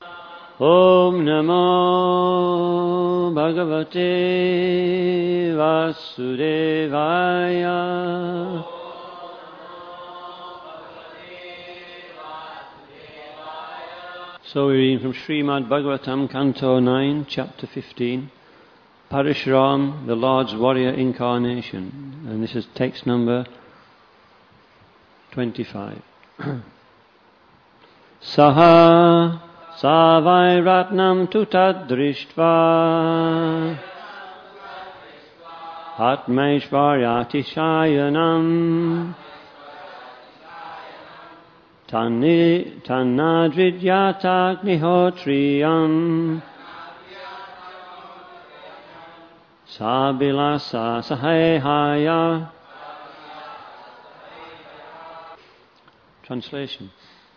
Om Namo Bhagavate Vasudevaya. So we're reading from Srimad Bhagavatam, Canto 9, Chapter 15, Parashuram, the Lord's Warrior Incarnation. And this is text number 25. Saha Savairatnam tutadrishtva Atmaishvaryati shayanam Tannadridyatagnihotriyam Sabilasa sahehaya. Translation.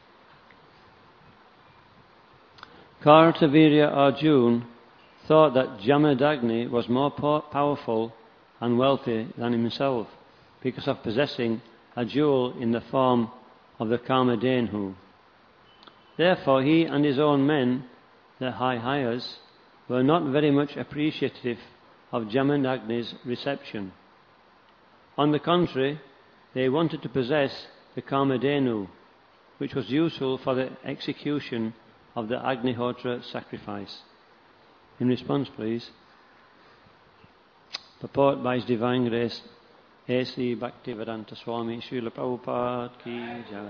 Kartavirya Arjuna thought that Jamadagni was more powerful and wealthy than himself because of possessing a jewel in the form of the Kamadhenhu. Therefore he and his own men, the high-highers, were not very much appreciative of Jamadagni's reception. On the contrary, they wanted to possess the Kamadhenu, which was useful for the execution of the Agnihotra sacrifice. In response, please. Purport by His Divine Grace, A.C. Bhaktivedanta Swami Srila Prabhupada Ki Jai.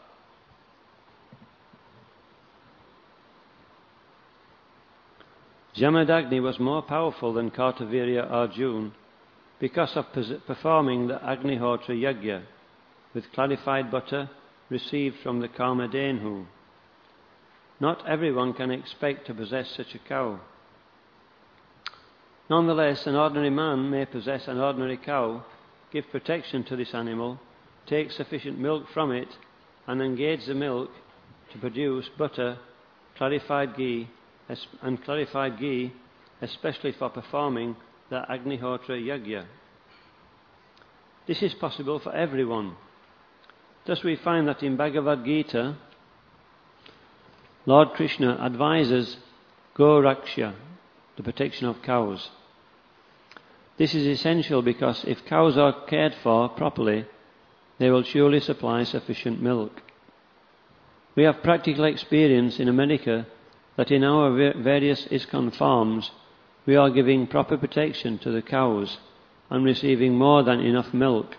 Jamadagni was more powerful than Kartavirya Arjuna because of performing the Agnihotra Yajna with clarified butter received from the Kamadhenhu. Not everyone can expect to possess such a cow. Nonetheless, an ordinary man may possess an ordinary cow, give protection to this animal, take sufficient milk from it, and engage the milk to produce butter, clarified ghee, especially for performing the Agnihotra Yajna. This is possible for everyone. Thus we find that in Bhagavad Gita, Lord Krishna advises Goraksha, the protection of cows. This is essential because if cows are cared for properly, they will surely supply sufficient milk. We have practical experience in America that in our various ISKCON farms we are giving proper protection to the cows and receiving more than enough milk.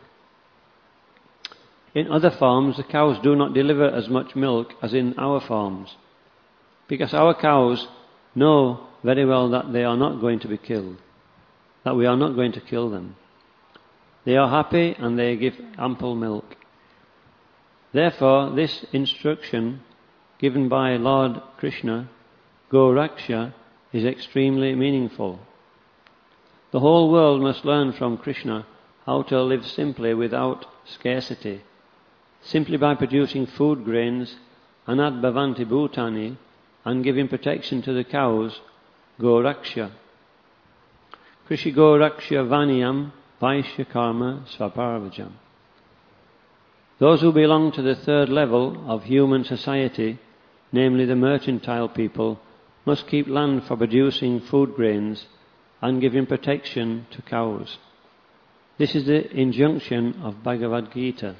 In other farms, the cows do not deliver as much milk as in our farms, because our cows know very well that they are not going to be killed, that we are not going to kill them. They are happy and they give ample milk. Therefore, this instruction given by Lord Krishna, Goraksha, is extremely meaningful. The whole world must learn from Krishna how to live simply without scarcity, simply by producing food grains, anad bhavanti bhutani, and giving protection to the cows, Goraksha. Krishi Goraksha Vaniyam Vaishya Karma Svaparvajam. Those who belong to the third level of human society, namely the mercantile people, must keep land for producing food grains and giving protection to cows. This is the injunction of Bhagavad Gita.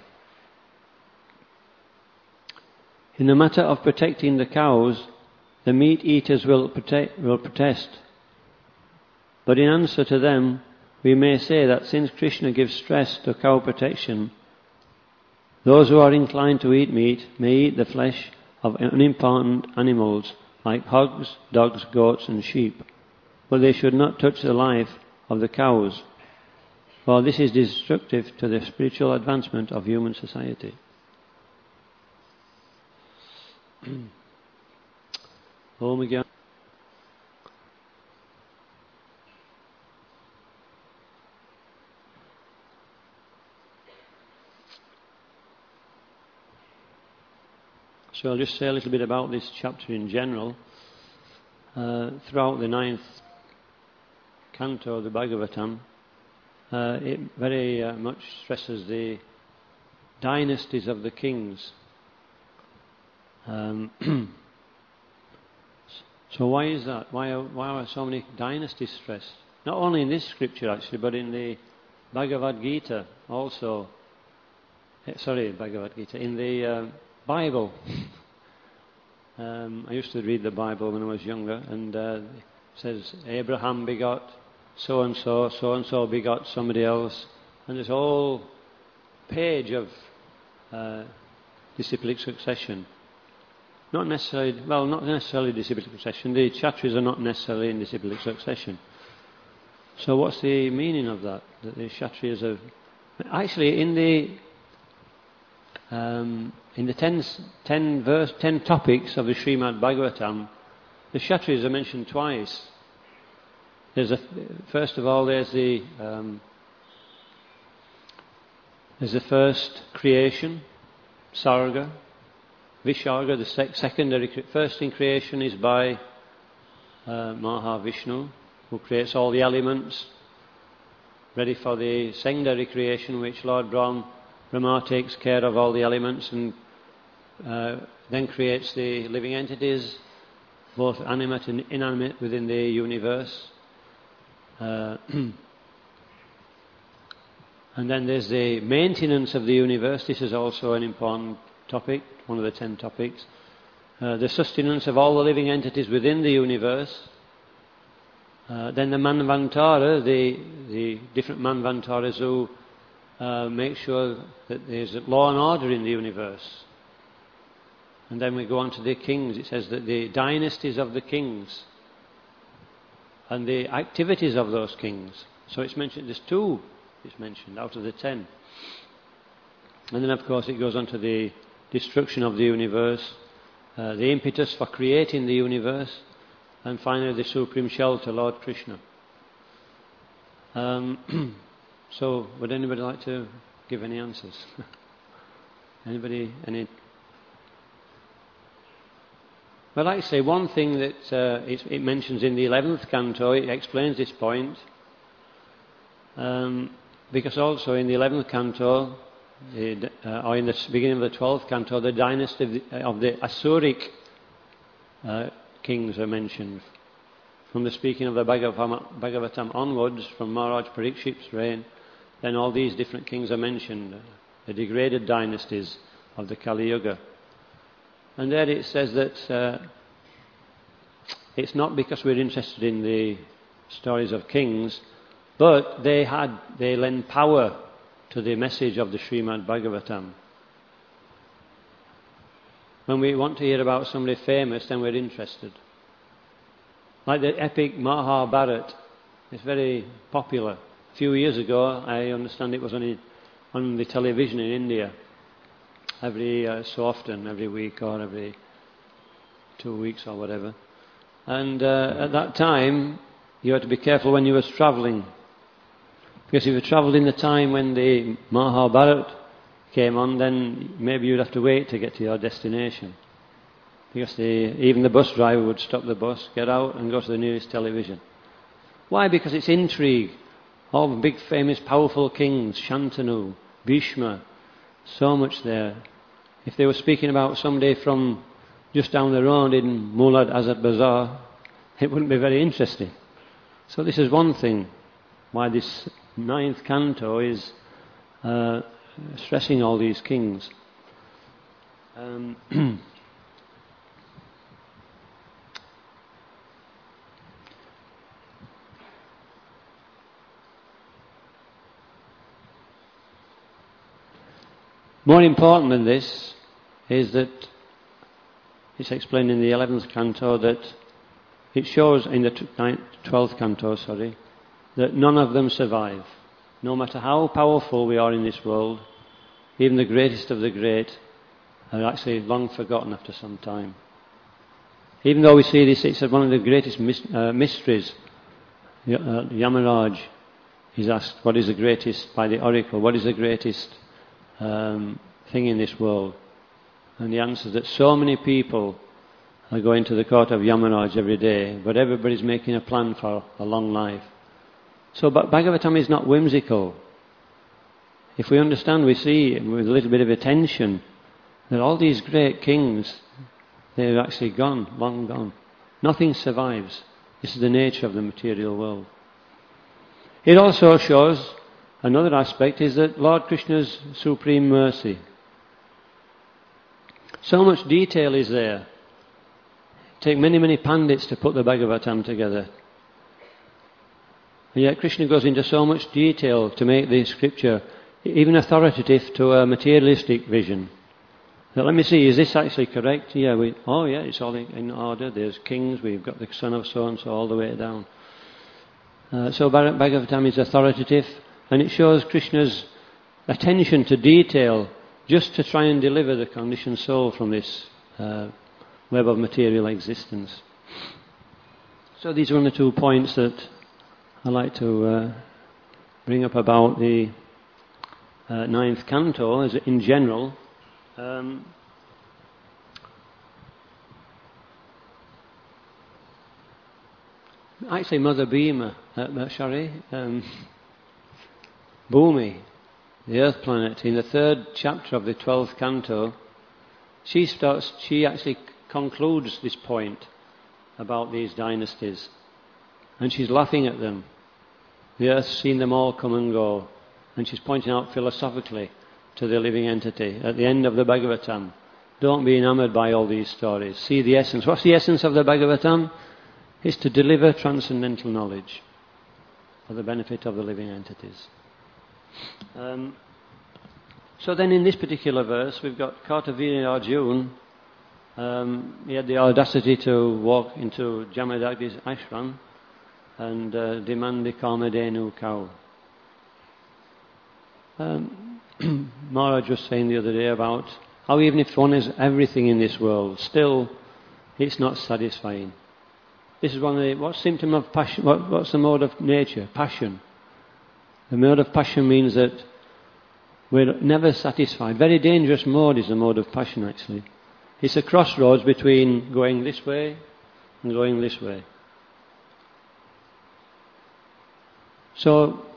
In the matter of protecting the cows, the meat eaters will protest. But in answer to them, we may say that since Krishna gives stress to cow protection, those who are inclined to eat meat may eat the flesh of unimportant animals like hogs, dogs, goats and sheep, but they should not touch the life of the cows, for this is destructive to the spiritual advancement of human society. Om again. So I'll just say a little bit about this chapter in general. Throughout the 9th canto of the Bhagavatam, it very much stresses the dynasties of the kings. So why is that? Why are so many dynasties stressed? Not only in this scripture actually, but in the Bhagavad Gita also. Bhagavad Gita. In the Bible. I used to read the Bible when I was younger, and it says Abraham begot so-and-so, so-and-so begot somebody else. And this whole page of disciplic succession. Not necessarily disciplic succession. The Kshatriyas are not necessarily in disciplic succession. So what's the meaning of that? That the Kshatriyas are... Actually, in the 10 topics of the Srimad Bhagavatam, the Kshatriyas are mentioned twice. First of all, there's the first creation, Sarga, Visarga, the secondary. First in creation is by Mahavishnu, who creates all the elements, ready for the secondary creation, which Lord Brahma takes care of all the elements and then creates the living entities, both animate and inanimate, within the universe. And then there's the maintenance of the universe. This is also an important topic, one of the 10 topics. The sustenance of all the living entities within the universe. Then the Manvantara, the different Manvantaras who make sure that there's law and order in the universe. And then we go on to the kings. It says that the dynasties of the kings and the activities of those kings. So it's mentioned, there's 2 it's mentioned out of the 10. And then of course it goes on to the destruction of the universe, the impetus for creating the universe, and finally the supreme shelter, Lord Krishna. So would anybody like to give any answers? Anybody? Well, like I say, one thing that it mentions in the 11th canto, it explains this point, because also in the 11th canto, or in the beginning of the 12th canto, the dynasty of the Asuric kings are mentioned. From the speaking of the Bhagavatam onwards, from Maharaj Parikshit's reign, then all these different kings are mentioned, the degraded dynasties of the Kali Yuga. And there it says that it's not because we're interested in the stories of kings, but they lend power to the message of the Srimad Bhagavatam. When we want to hear about somebody famous, then we're interested. Like the epic Mahabharata, it's very popular. A few years ago, I understand it was on the television in India. Every so often, every week or every 2 weeks or whatever. And at that time, you had to be careful when you were travelling. Because if you travelled in the time when the Mahabharata came on, then maybe you'd have to wait to get to your destination. Because even the bus driver would stop the bus, get out and go to the nearest television. Why? Because it's intrigue. All the big, famous, powerful kings, Shantanu, Bhishma, so much there. If they were speaking about somebody from just down the road in Mulad Azad Bazaar, it wouldn't be very interesting. So this is one thing why this 9th canto is stressing all these kings. More important than this is that it's explained in the 11th canto that it shows in the 12th canto, that none of them survive. No matter how powerful we are in this world, even the greatest of the great are actually long forgotten after some time. Even though we see this, it's one of the greatest mysteries. Yamaraj is asked, what is the greatest, by the oracle, what is the greatest thing in this world? And the answer is that so many people are going to the court of Yamaraj every day, but everybody's making a plan for a long life. So Bhagavatam is not whimsical. If we understand, we see with a little bit of attention that all these great kings, they're actually gone, long gone. Nothing survives. This is the nature of the material world. It also shows another aspect is that Lord Krishna's supreme mercy. So much detail is there. Take many, many pandits to put the Bhagavatam together. And yet Krishna goes into so much detail to make the scripture even authoritative to a materialistic vision. Now, let me see, is this actually correct? Yeah, it's all in order. There's kings, we've got the son of so-and-so all the way down. So Bhagavatam is authoritative, and it shows Krishna's attention to detail just to try and deliver the conditioned soul from this web of material existence. So these are only 2 points that I'd like to bring up about the 9th canto as in general. Actually, Mother Bhima, Bhumi, the earth planet, in the 3rd chapter of the 12th canto, she actually concludes this point about these dynasties, and she's laughing at them. The earth's seen them all come and go, and she's pointing out philosophically to the living entity at the end of the Bhagavatam. Don't be enamored by all these stories. See the essence. What's the essence of the Bhagavatam? It's to deliver transcendental knowledge for the benefit of the living entities. So then in this particular verse we've got Kartaviriya Arjuna. He had the audacity to walk into Jamadagni's ashram and demand the Kamadhenu cow. Maharaj was saying the other day about how even if one has everything in this world, still it's not satisfying. This is one of the, what symptom of passion, what's the mode of nature? Passion. The mode of passion means that we're never satisfied. Very dangerous mode is the mode of passion actually. It's a crossroads between going this way and going this way. So,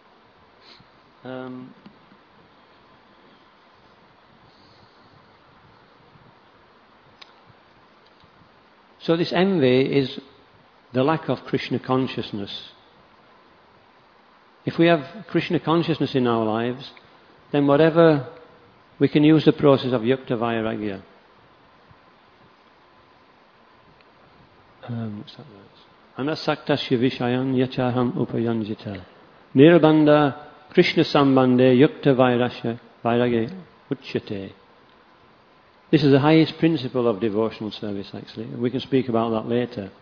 so this envy is the lack of Krishna consciousness. If we have Krishna consciousness in our lives, then whatever, we can use the process of yukta vairagya. What's that verse? Anasaktasya vishayan yachaham upayanjita. Nirbandha Krishna sambandhe yukta vairagya uchyate. This is the highest principle of devotional service actually. We can speak about that later.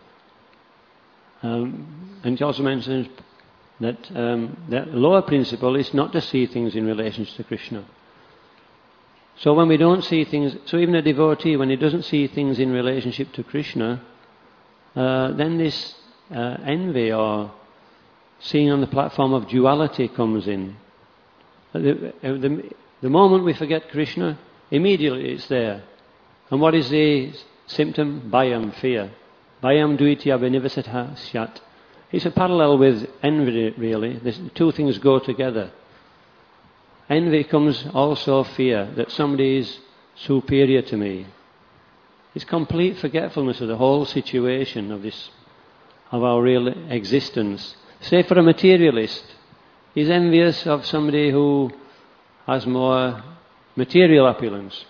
And it also mentions that the lower principle is not to see things in relation to Krishna. So when we don't see things, so even a devotee, when he doesn't see things in relationship to Krishna, then this envy or seeing on the platform of duality comes in. The moment we forget Krishna, immediately it's there. And what is the symptom? Bhayam, fear. Bhayam duitya vinivasatha syat. It's a parallel with envy really. The 2 things go together. Envy comes also fear that somebody is superior to me. It's complete forgetfulness of the whole situation of our real existence. Say for a materialist, he's envious of somebody who has more material opulence.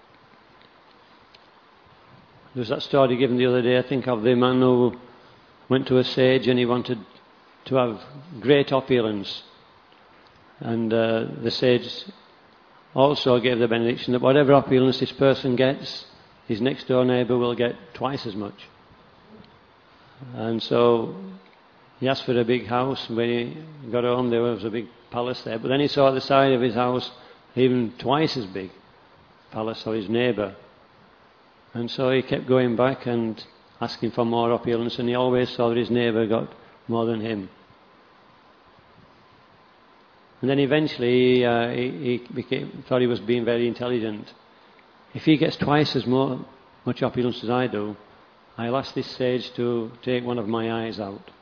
There was that story given the other day, I think, of the man who went to a sage and he wanted to have great opulence. And the sage also gave the benediction that whatever opulence this person gets, his next door neighbour will get twice as much. And so he asked for a big house. When he got home there was a big palace there. But then he saw at the side of his house even twice as big palace of his neighbour. And so he kept going back and asking for more opulence, and he always saw that his neighbour got more than him. And then eventually he thought he was being very intelligent. If he gets twice as much opulence as I do, I'll ask this sage to take one of my eyes out.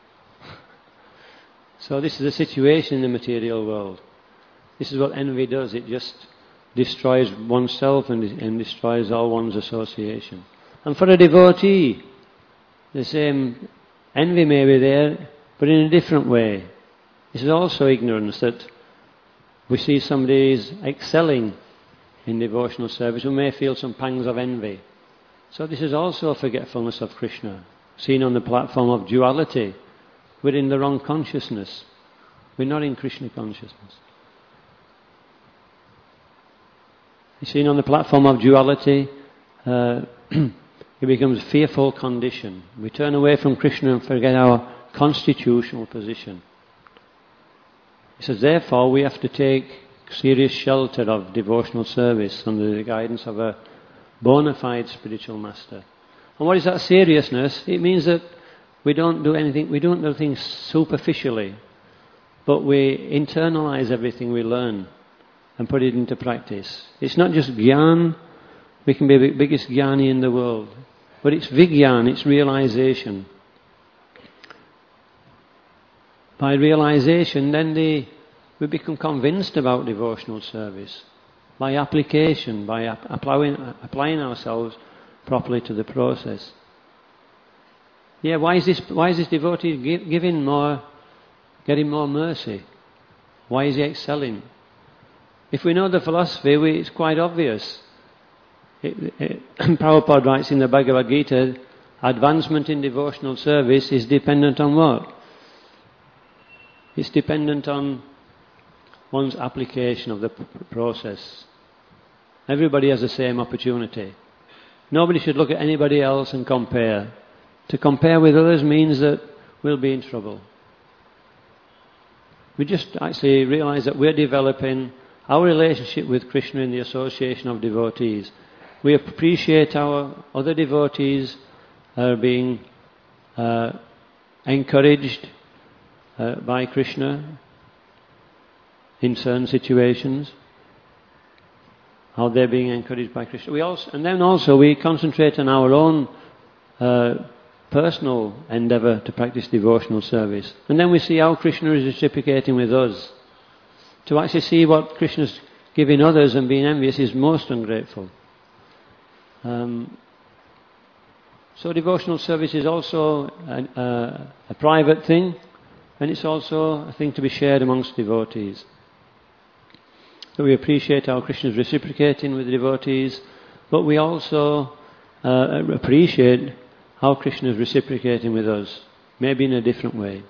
So this is the situation in the material world. This is what envy does. It just destroys oneself and destroys all one's association. And for a devotee, The same envy may be there, but in a different way. This is also ignorance, that we see somebody is excelling in devotional service, we may feel some pangs of envy. So this is also a forgetfulness of Krishna, seen on the platform of duality. We're in the wrong consciousness. We're not in Krishna consciousness. It's seen on the platform of duality, it becomes a fearful condition. We turn away from Krishna and forget our constitutional position. He says, therefore, we have to take serious shelter of devotional service under the guidance of a bona fide spiritual master. And what is that seriousness? It means that we don't do things superficially, but we internalize everything we learn and put it into practice. It's not just jnana. We can be the biggest jnani in the world, but it's vigyan, it's realization. By realization, then we become convinced about devotional service. By application, by applying ourselves properly to the process. Yeah, why is this devotee getting more mercy? Why is he excelling? If we know the philosophy, it's quite obvious. Prabhupada writes in the Bhagavad Gita, advancement in devotional service is dependent on what? It's dependent on one's application of the process. Everybody has the same opportunity. Nobody should look at anybody else and compare. To compare with others means that we'll be in trouble. We just actually realize that we're developing our relationship with Krishna in the association of devotees. We appreciate our other devotees are being encouraged by Krishna in certain situations, how they're being encouraged by Krishna. And then also we concentrate on our own personal endeavour to practice devotional service. And then we see how Krishna is reciprocating with us. To actually see what Krishna's giving others and being envious is most ungrateful. So devotional service is also a private thing, and it's also a thing to be shared amongst devotees. So we appreciate how Krishna is reciprocating with the devotees, but we also appreciate how Krishna is reciprocating with us, maybe in a different way.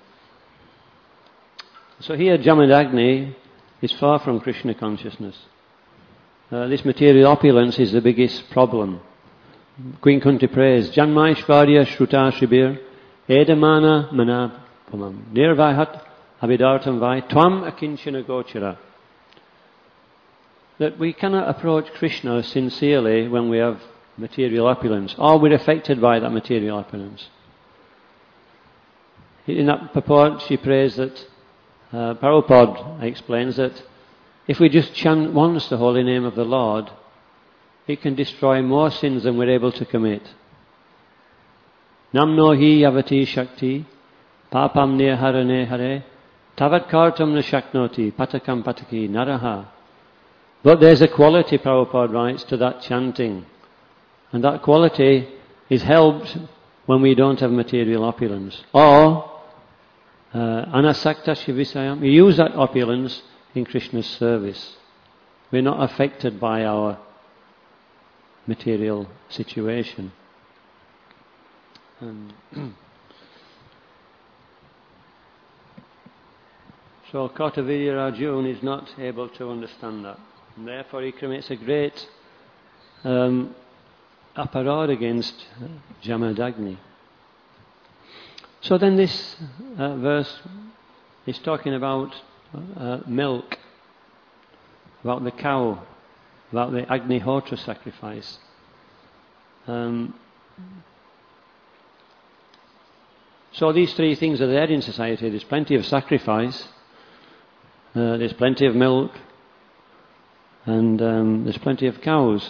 So here Jamadagni is far from Krishna consciousness. This material opulence is the biggest problem. Queen Kunti prays, Janmaishvarya Shruta Shibir Edamana Manapamam Nirvaihat Avidartam Vai Tvam Akinchana Gochara. That we cannot approach Krishna sincerely when we have material opulence, or we're affected by that material opulence. In that purport she prays that Prabhupada explains that if we just chant once the holy name of the Lord, it can destroy more sins than we're able to commit. Namno hi yavati shakti papam neharane hare tavat kartam na shaknoti patakam pataki naraha. But there's a quality, Prabhupada writes, to that chanting. And that quality is helped when we don't have material opulence. Or anasakta shivisayam, we use that opulence in Krishna's service. We're not affected by our material situation. So Kartavirya Arjuna is not able to understand that. And therefore he commits a great aparad against Jamadagni. So then this verse is talking about milk, about the cow, about the Agnihotra sacrifice. So these three things are there in society. There's plenty of sacrifice, there's plenty of milk, and there's plenty of cows.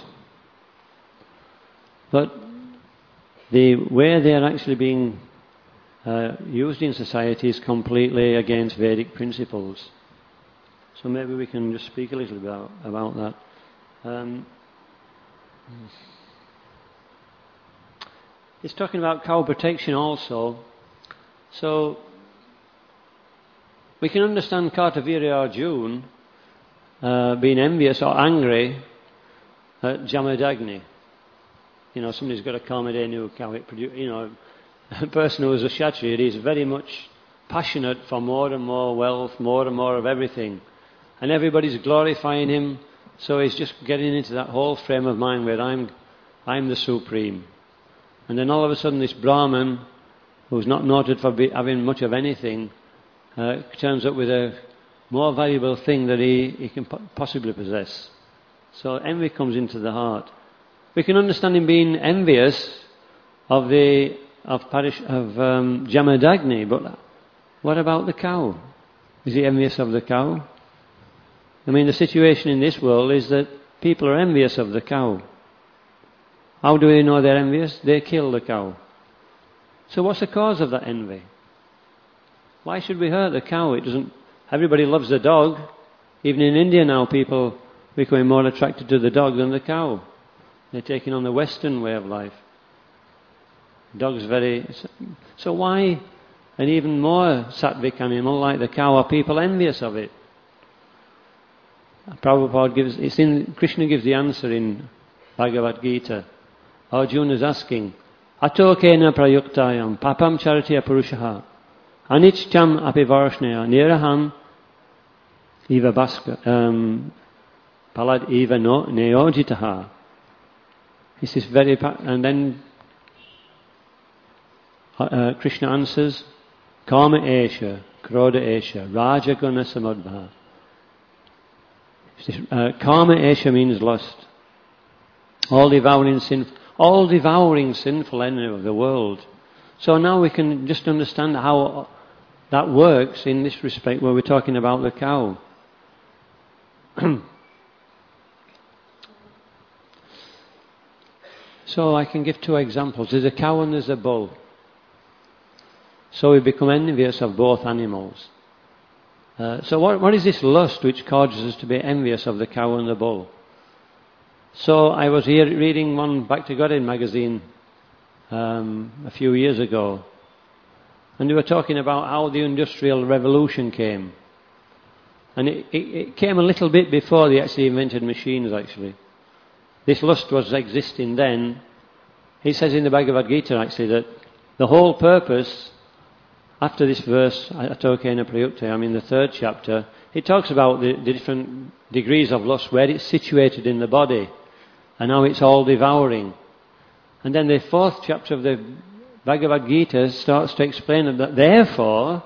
But the way they are actually being used in society is completely against Vedic principles. So maybe we can just speak a little bit about that. it's talking about cow protection also. So we can understand Kartavirya Arjuna being envious or angry at Jamadagni. Somebody's got a Kamadhenu cow. A person who is a Kshatriya is very much passionate for more and more wealth, more and more of everything. And everybody's glorifying him, so he's just getting into that whole frame of mind where I'm the supreme. And then all of a sudden this Brahman, who's not noted for having much of anything, turns up with a more valuable thing that he can possibly possess. So envy comes into the heart. We can understand him being envious of Jamadagni, but what about the cow? Is he envious of the cow? I mean, the situation in this world is that people are envious of the cow. How do we know they're envious? They kill the cow. So what's the cause of that envy? Why should we hurt the cow? Everybody loves the dog. Even in India now, people are becoming more attracted to the dog than the cow. They're taking on the Western way of life. So why an even more sattvic animal like the cow are people envious of it? Prabhupada Krishna gives the answer in Bhagavad Gita. Arjuna is asking, Ato kena prayuktayam papam charitya purushaha anichcham apivarshneya niraham eva baska palad eva no neojitaha. This is and then Krishna answers, Kama esha, Krodha esha, Rajaguna samadbha. Kama esha means lust. All devouring sinful enemy of the world. So now we can just understand how that works in this respect where we're talking about the cow. So I can give two examples. There's a cow and there's a bull. So we become envious of both animals. So what is this lust which causes us to be envious of the cow and the bull? So I was here reading one Back to Godhead magazine a few years ago, and they were talking about how the Industrial Revolution came. And it came a little bit before they actually invented machines, actually. This lust was existing then. He says in the Bhagavad Gita, actually, that the whole purpose, after this verse, Ato kena prayuktayam, in the 3rd chapter, it talks about the different degrees of lust, where it's situated in the body, and how it's all devouring. And then the 4th chapter of the Bhagavad Gita starts to explain that therefore,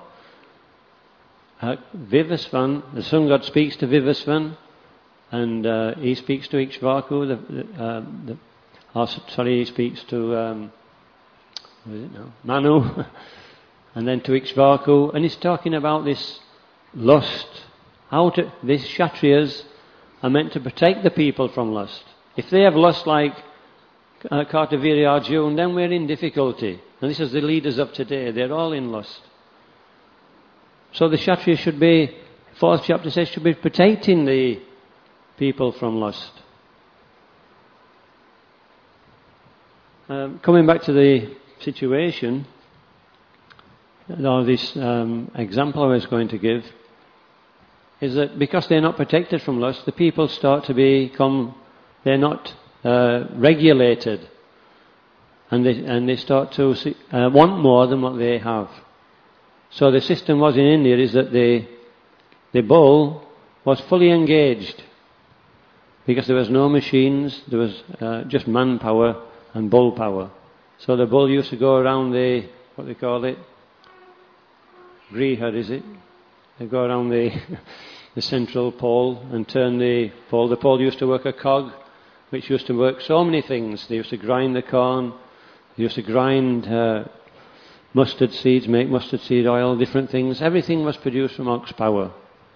Vivasvan, the sun god speaks to Vivasvan, and he speaks to Ikshvaku, he speaks to Manu, and then to Ikshvaku, and he's talking about this lust. These Kshatriyas are meant to protect the people from lust. If they have lust like Kartavirya Arjuna, then we're in difficulty. And this is the leaders of today, they're all in lust. So the Kshatriyas should be, 4th chapter says, should be protecting the people from lust. Coming back to the situation, or this example I was going to give, is that because they're not protected from lust, the people start to they're not regulated, and they start to want more than what they have. So the system was in India is that the bull was fully engaged, because there was no machines, there was just manpower and bull power. So the bull used to go around what they call it, Griha, is it? They go around the central pole and turn the pole. The pole used to work a cog, which used to work so many things. They used to grind the corn, they used to grind mustard seeds, make mustard seed oil, different things. Everything was produced from ox power.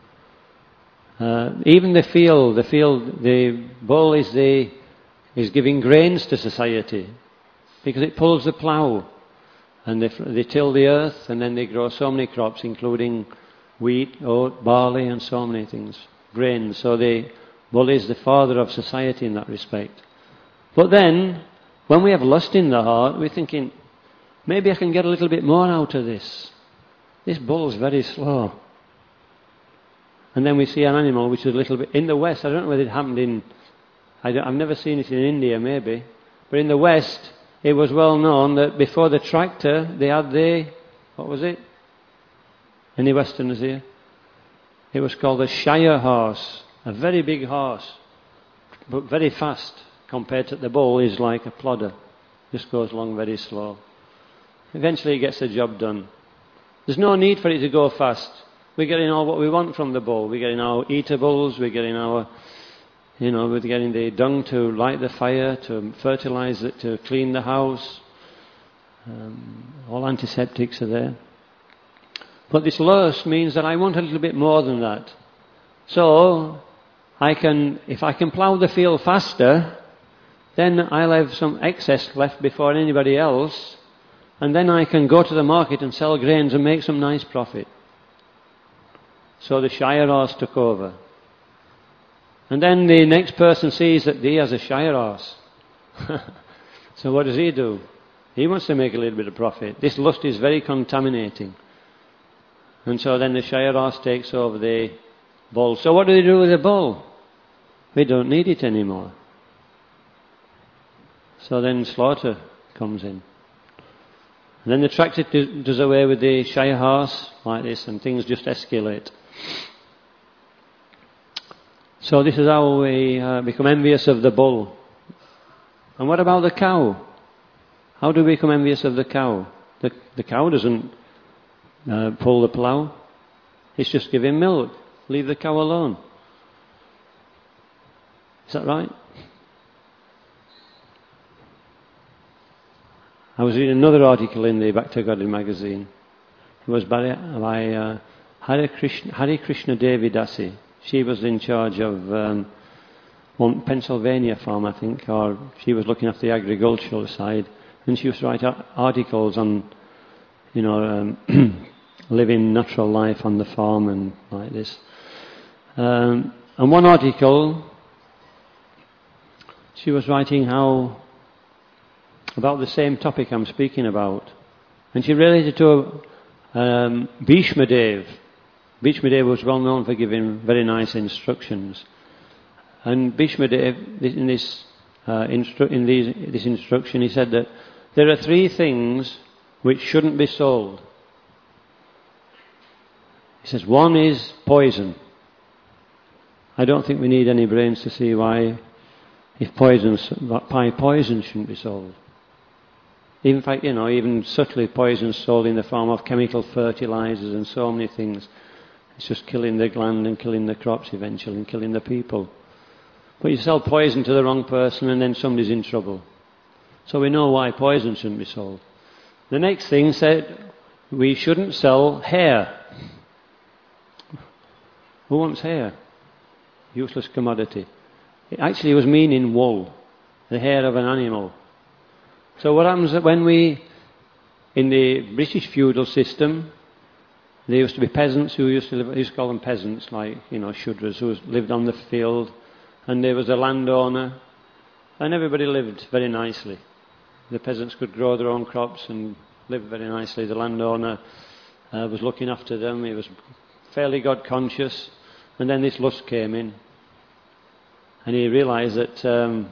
Even the field, the bull is giving grains to society, because it pulls the plough, and they till the earth, and then they grow so many crops, including wheat, oat, barley, and so many things, grains. So the bull is the father of society in that respect. But then, When we have lust in the heart, we're thinking, maybe I can get a little bit more out of this. This bull's very slow. And then we see an animal which is a little bit... In the West, I don't know whether it happened in... I've never seen it in India, maybe. But in the West, it was well known that before the tractor, they had what was it? Any Westerners here? It was called a Shire horse. A very big horse, but very fast. Compared to the bull, is like a plodder. Just goes along very slow. Eventually it gets the job done. There's no need for it to go fast. We're getting all what we want from the bull. We're getting our eatables, we're getting our... we're getting the dung to light the fire, to fertilize it, to clean the house. All antiseptics are there. But this lust means that I want a little bit more than that. So, if I can plough the field faster, then I'll have some excess left before anybody else, and then I can go to the market and sell grains and make some nice profit. So the Shire horse took over. And then the next person sees that he has a Shire horse. So what does he do? He wants to make a little bit of profit. This lust is very contaminating. And so then the Shire horse takes over the bull. So what do they do with the bull? We don't need it anymore. So then slaughter comes in. And then the tractor does away with the Shire horse like this, and things just escalate. So this is how we become envious of the bull. And what about the cow? How do we become envious of the cow? The cow doesn't pull the plough. It's just giving milk. Leave the cow alone. Is that right? I was reading another article in the Back to God magazine. It was by Hare Krishna Devi Dasi. She was in charge of one Pennsylvania farm, I think, or she was looking after the agricultural side, and she used to write articles on, living natural life on the farm and like this. And one article, she was writing about the same topic I'm speaking about, and she related to Bhishma Dev. Bhishma Dev was well known for giving very nice instructions, and Bhishma Dev, in this instruction, he said that there are 3 things which shouldn't be sold. He says, one is poison. I don't think we need any brains to see why poison shouldn't be sold. In fact, even subtly poison sold in the form of chemical fertilizers and so many things. It's just killing the land and killing the crops eventually and killing the people. But you sell poison to the wrong person and then somebody's in trouble. So we know why poison shouldn't be sold. The next thing said we shouldn't sell hair. Who wants hair? Useless commodity. It actually was meaning wool, the hair of an animal. So what happens when in the British feudal system, there used to be peasants who used to live, I used to call them peasants, like, Shudras, who lived on the field, and there was a landowner, and everybody lived very nicely. The peasants could grow their own crops and live very nicely. The landowner was looking after them. He was fairly God conscious, and then this lust came in, and he realized that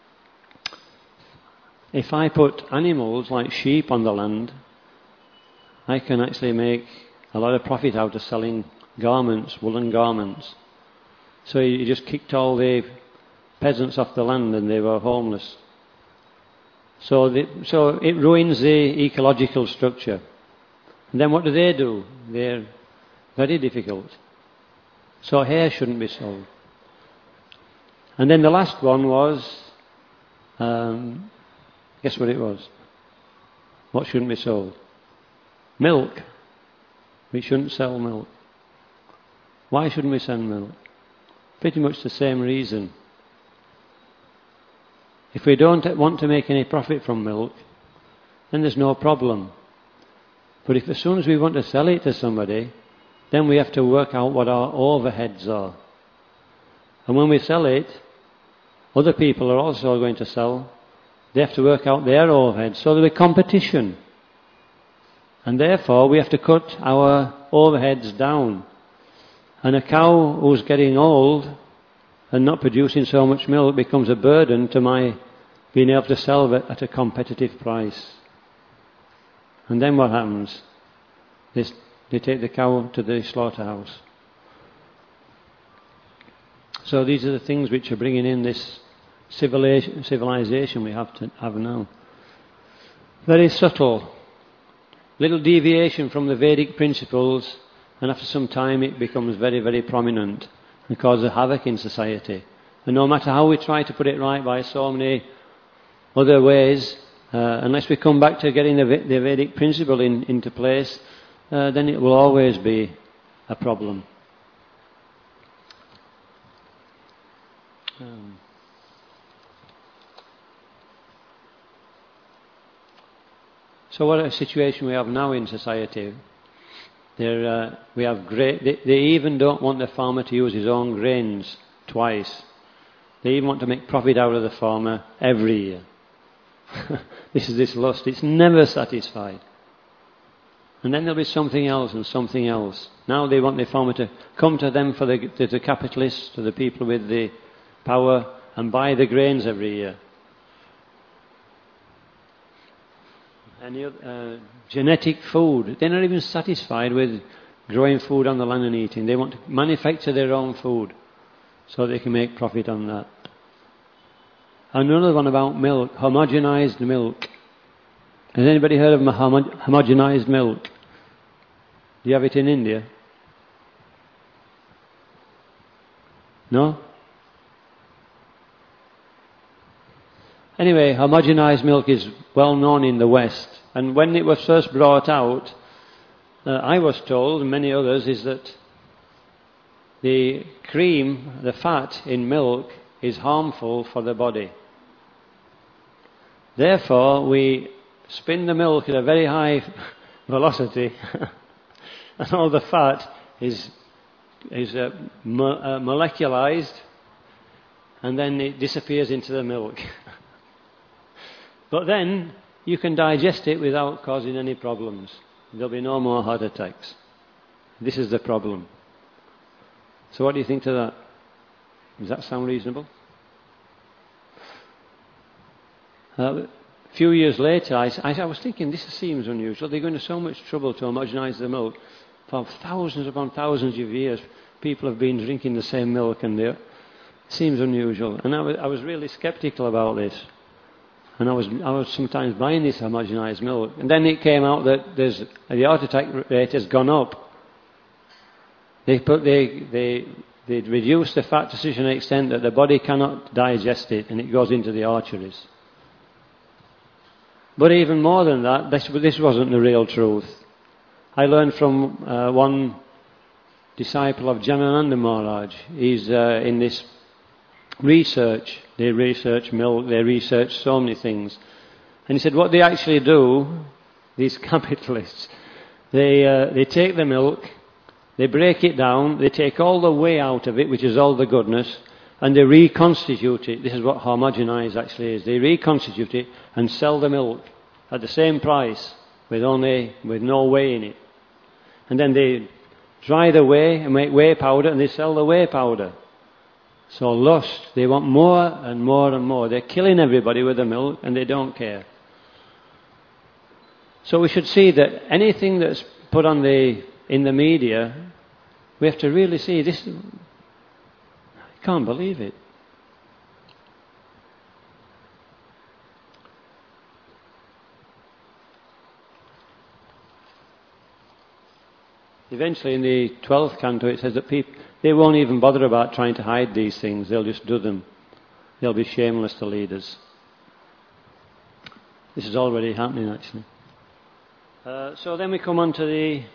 if I put animals like sheep on the land, I can actually make a lot of profit out of selling garments, woolen garments. So he just kicked all the peasants off the land and they were homeless. So it ruins the ecological structure. And then what do? They're very difficult. So hair shouldn't be sold. And then the last one was, guess what it was? What shouldn't be sold? Milk. We shouldn't sell milk. Why shouldn't we sell milk? Pretty much the same reason. If we don't want to make any profit from milk, then there's no problem. But if as soon as we want to sell it to somebody, then we have to work out what our overheads are. And when we sell it, other people are also going to sell, They have to work out their overheads. So there'll be competition. And therefore we have to cut our overheads down. And a cow who's getting old and not producing so much milk becomes a burden to my being able to sell it at a competitive price. And then what happens? They take the cow to the slaughterhouse. So these are the things which are bringing in this civilization we have now. Very subtle. Little deviation from the Vedic principles, and after some time it becomes very, very prominent and causes havoc in society. And no matter how we try to put it right by so many other ways, unless we come back to getting the Vedic principle into place, then it will always be a problem. So what a situation we have now in society. We have they even don't want the farmer to use his own grains twice. They even want to make profit out of the farmer every year. This is this lust. It's never satisfied. And then there'll be something else and something else. Now they want the farmer to come to them to the capitalists, to the people with the power, and buy the grains every year. And genetic food. They're not even satisfied with growing food on the land and eating. They want to manufacture their own food so they can make profit on that. Another one about milk, homogenized milk. Has anybody heard of homogenized milk? Do you have it in India? No? Anyway, homogenized milk is well known in the West. And when it was first brought out, I was told, and many others, is that the cream, the fat in milk, is harmful for the body. Therefore, we spin the milk at a very high velocity, and all the fat is molecularized, and then it disappears into the milk. But then you can digest it without causing any problems. There'll be no more heart attacks. This is the problem. So what do you think to that? Does that sound reasonable? A few years later, I was thinking, this seems unusual. They're going to so much trouble to homogenize the milk. For thousands upon thousands of years, people have been drinking the same milk, and it seems unusual. And I was really skeptical about this. And I was sometimes buying this homogenized milk. And then it came out that the heart attack rate has gone up. They reduce the fat to such an extent that the body cannot digest it, and it goes into the arteries. But even more than that, this wasn't the real truth. I learned from one disciple of Janananda Maharaj. He's in this research. They research milk, they research so many things. And he said what they actually do, these capitalists, they take the milk, they break it down, they take all the whey out of it, which is all the goodness, and they reconstitute it. This is what homogenize actually is. They reconstitute it and sell the milk at the same price with no whey in it. And then they dry the whey and make whey powder, and they sell the whey powder. So lust, they want more and more and more. They're killing everybody with the milk, and they don't care. So we should see that anything that's put on in the media, we have to really see this. I can't believe it. Eventually in the 12th canto it says that they won't even bother about trying to hide these things. They'll just do them. They'll be shameless, the leaders. This is already happening actually. So then we come on to it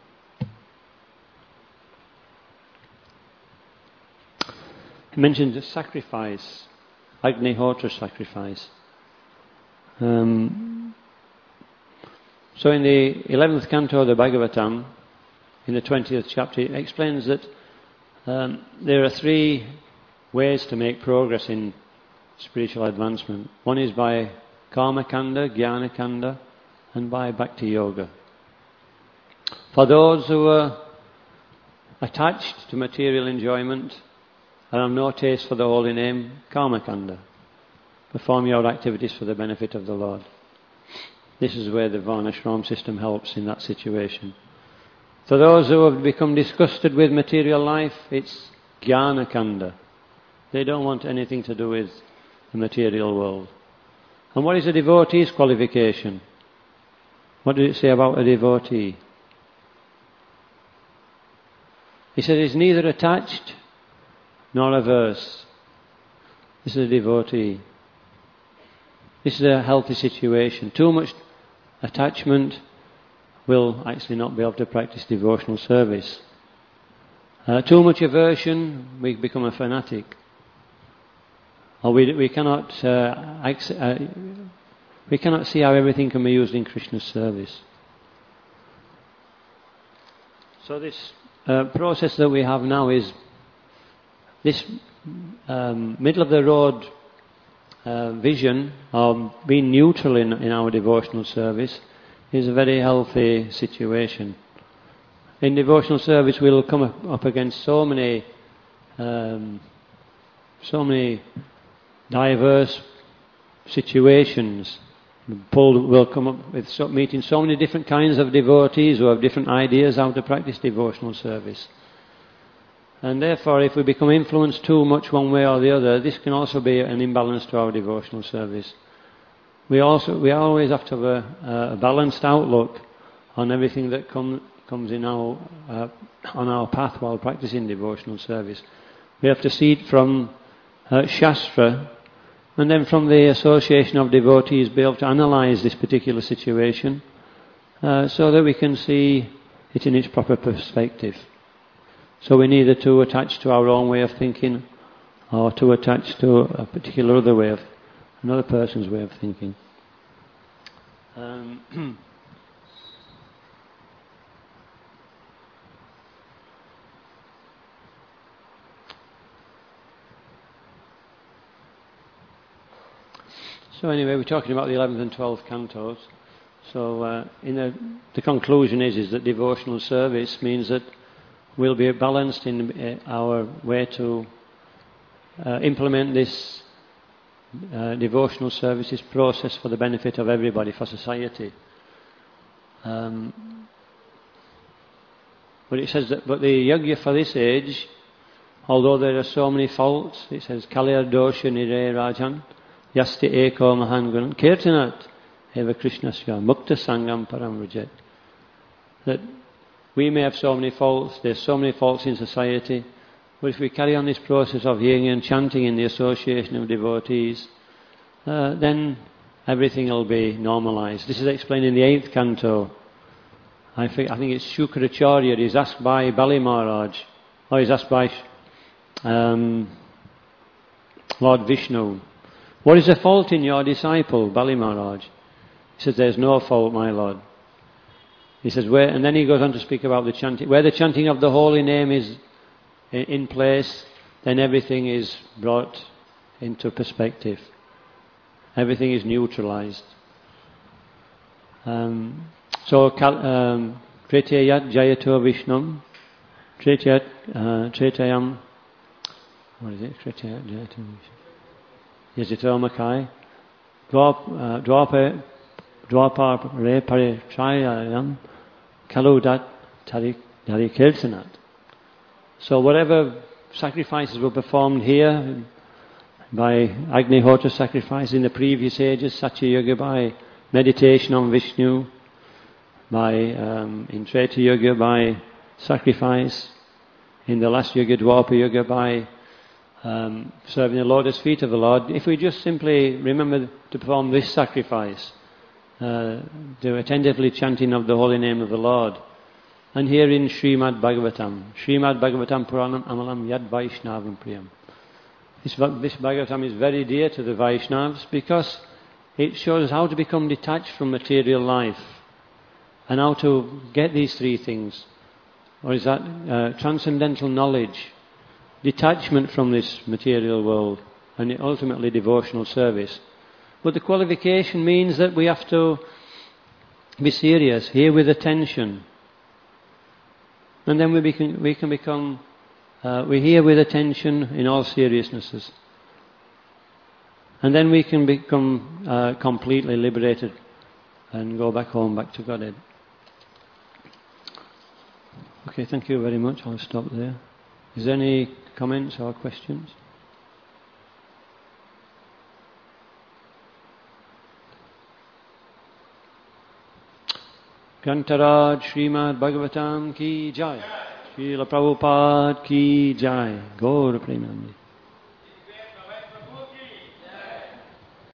mentions the sacrifice, Agnihotra sacrifice. So in the 11th canto of the Bhagavatam, in the 20th chapter, it explains that there are 3 ways to make progress in spiritual advancement. One is by Karma Kanda, Jnana Kanda, and by Bhakti Yoga. For those who are attached to material enjoyment and have no taste for the holy name, Karma Kanda. Perform your activities for the benefit of the Lord. This is where the Varnashram system helps in that situation. For those who have become disgusted with material life, it's Jnana Kanda. They don't want anything to do with the material world. And what is a devotee's qualification? What did it say about a devotee? He said he's neither attached nor averse. This is a devotee. This is a healthy situation. Too much attachment will actually not be able to practice devotional service. Too much aversion, we become a fanatic. Or we cannot see how everything can be used in Krishna's service. So this process that we have now is this middle of the road vision of being neutral in our devotional service is a very healthy situation. In devotional service we'll come up against so many diverse situations. Paul will come up with meeting so many different kinds of devotees who have different ideas how to practice devotional service. And therefore, if we become influenced too much one way or the other, this can also be an imbalance to our devotional service. We always have to have a balanced outlook on everything that comes in on our path while practicing devotional service. We have to see it from Shastra, and then from the association of devotees be able to analyse this particular situation so that we can see it in its proper perspective. So we're neither too attached to our own way of thinking or too attached to a particular other way of another person's way of thinking. So anyway, we're talking about the 11th and 12th cantos. So the conclusion is that devotional service means that we'll be balanced in our way to implement this devotional services process for the benefit of everybody, for society. But it says that, but the yajna for this age, although there are so many faults, it says, Kalyar dosha nire rajan, yasti eko mahangunan, kirtanat eva krishnasya, mukta sangam param rajat. That we may have so many faults, there's so many faults in society, but if we carry on this process of hearing and chanting in the association of devotees, then everything will be normalized. This is explained in the 8th canto. I think it's Shukracharya. He's asked by Bali Maharaj, or he's asked by Lord Vishnu, what is the fault in your disciple, Bali Maharaj? He says, there's no fault, my Lord. He says, and then he goes on to speak about the chanting. Where the chanting of the holy name is in place, then everything is brought into perspective. Everything is neutralized. So, Tretayat Jayato Vishnam, Tretayam, what is it? Tretayat Jayato Vishnam. Yajito Makai, Dwapar Re Pare Trayayam, Kaludat Dari Kirtanat. So whatever sacrifices were performed here by Agnihotra sacrifice in the previous ages, Satya Yoga by meditation on Vishnu, by in Treta Yoga by sacrifice, in the last Yoga, Dwapar Yoga by serving the lotus feet of the Lord. If we just simply remember to perform this sacrifice, the attentively chanting of the holy name of the Lord, and here in Srimad Bhagavatam Puranam Amalam Yad Vaishnavam Priyam. This Bhagavatam is very dear to the Vaishnavas because it shows us how to become detached from material life and how to get these three things. Or is that transcendental knowledge, detachment from this material world, and ultimately devotional service. But the qualification means that we have to be serious, hear with attention. And then we can become, we hear with attention in all seriousnesses. And then we can become completely liberated and go back home, back to Godhead. Okay, thank you very much. I'll stop there. Is there any comments or questions? Grantaraj Srimad Bhagavatam ki jai. Srila Prabhupada ki jai. Gaur Premanandi.